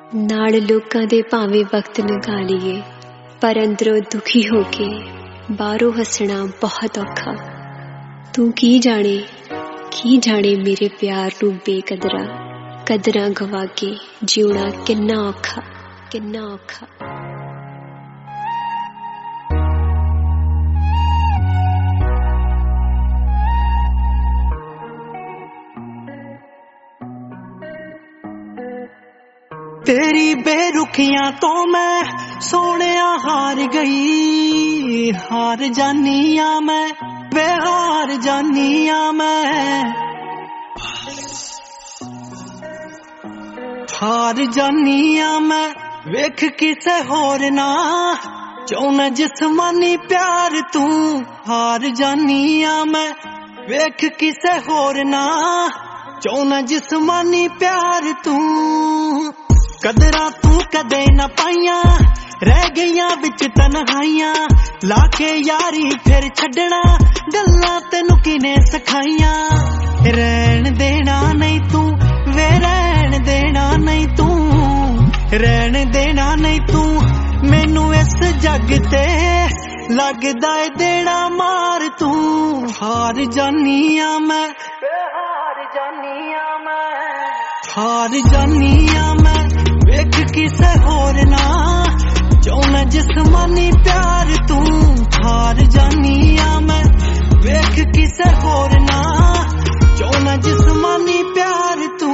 नाल लोकां दे भावें वक्त लंघा लीए, पर अंदरों दुखी हो के बाहरों हसना बहुत औखा। तू की जाने मेरे प्यार नू बेकदरा, कदरां गवा के जीना किन्ना औखा, किन्ना औखा। तेरी बेरुखियां तो मैं सोनिया हार गई, हार जानिया मैं बेहार जानिया मैं, हार जानिया मैं वेख किसे होर ना चाहना जिस्मानी प्यार तू, हार जानिया मैं वेख किसे होर ना चाहना जिस्मानी प्यार तू। कदरा तू कदे न पाइया रह गईया बिच तन्हाइया, लाके यारी फिर छड़ना गल्लां तेनू किने सिखाइया। रहन देना नहीं तू वे रहन देना नहीं तू, रहन देना नहीं तू मैनू इस जग ते लगदा है देना मार तू। हार जानिया मैं हार जानिया मैं, हार जानिया मैं वेख किसे होर ना चाहना जिस्मानी प्यार तू, हार जानिया मैं वेख किसे होर ना चाहना जिस्मानी प्यार तू।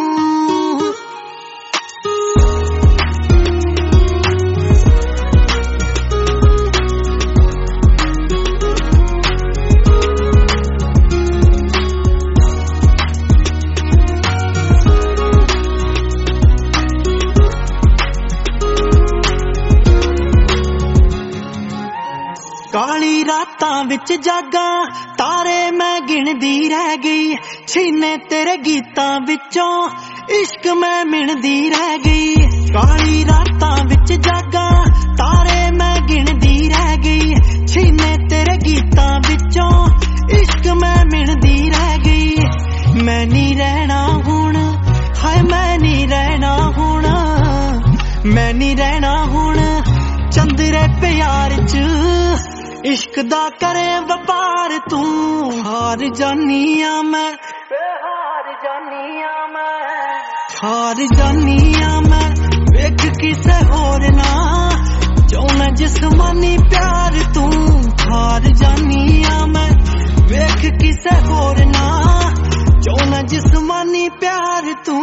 काली रातां विच जागा तारे मैं गिनदी रह गई, छीने तेरे गीतां विचों इश्क मैं मिणदी रह गई। काली रातां विच जागा तारे मैं गिनदी रह गई, छीने तेरे गीतां विचों इश्क मैं मिणदी रह गई। मैं नहीं रहना हुण, हाय मैं नहीं रहना हुण, मैं नहीं रहना हुण चंदरे प्यार च इश्क दा करे व्यापार तू। हार जानिया मैं हार जानिया मैं, हार जानिया मैं वेख किसे होर ना चाहना जिस्मानी प्यार तू। हार जानिया मैं वेख किसे होर ना चाहना जिस्मानी प्यार तू।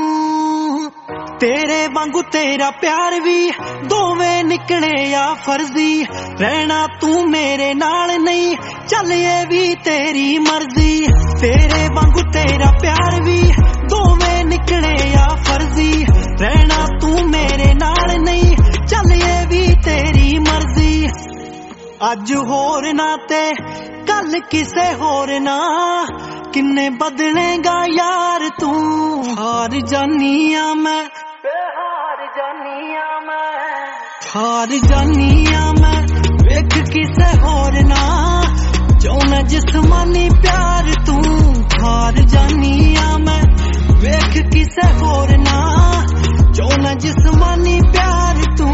तेरे वांगू तेरा प्यार भी दोवें निकले या फर्जी, रहना तू मेरे नाल नहीं चल ये भी तेरी मर्जी। तेरे वांगू तेरा प्यार भी दोवें निकले या फर्जी, रहना तू मेरे नाल नहीं चल ये भी तेरी मर्जी। अज होर ना ते कल किसे होर ना किन्ने बदलेगा यार तू। हार जानिया मैं हार जानिया मैं, हार जानिया मैं वेख किसे होर ना चाहना जिस्मानी प्यार तू। हार जानिया मैं वेख किसे होर ना चाहना जिस्मानी प्यार तू।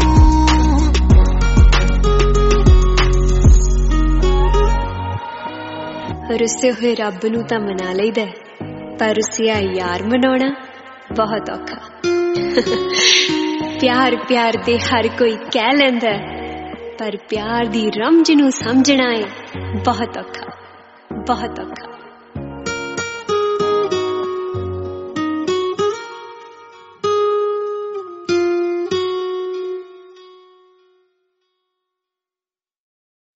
रुसे हुए रब नू तां मना लईदा, पर रुसिया यार मनाउणा बहुत औखा। प्यार प्यार दे हर कोई कह लैंदा, पर प्यार दी रमज नू समझना है बहुत औखा, बहुत औखा।